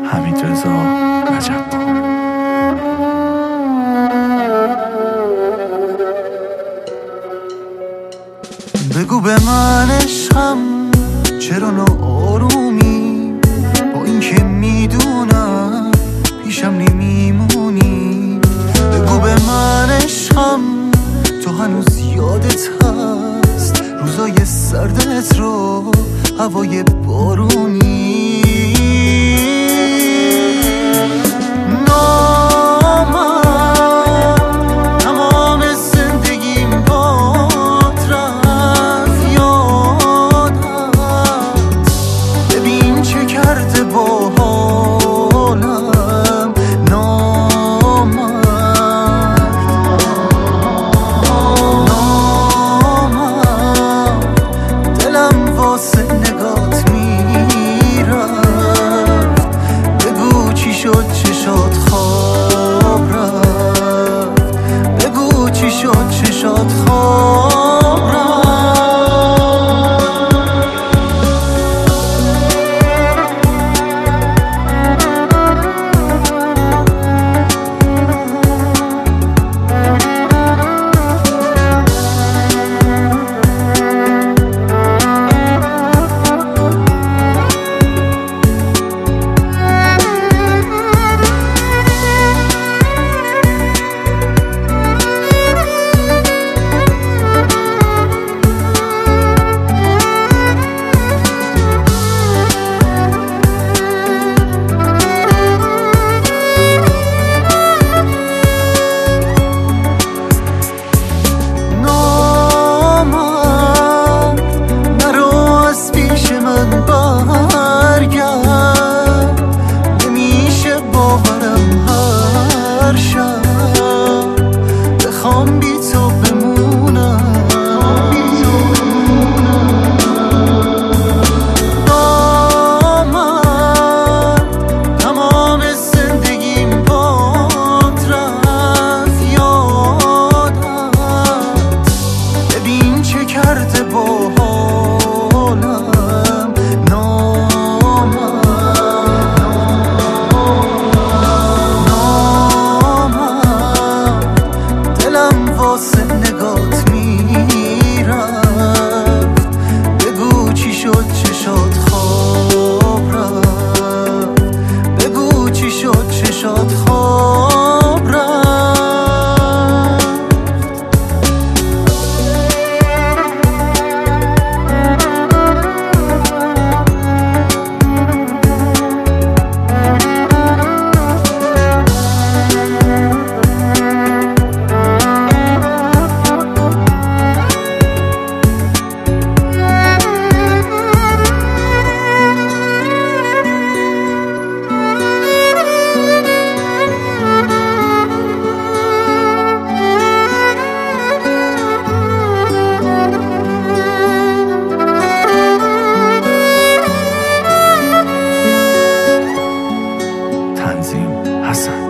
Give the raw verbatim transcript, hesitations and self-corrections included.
حمیدرضا رجب‌پور. بگو به من عشقم چرا ناآرومی، با اینکه میدونم پیشم نمیمونی. بگو به من عشقم تو هنوز یادت هست روزای سردت رو، هوای بارونی. چشات خواب رفت، بگو چی شد چشات خواب رفت. چشات خواب رفت. تنظیم حسن.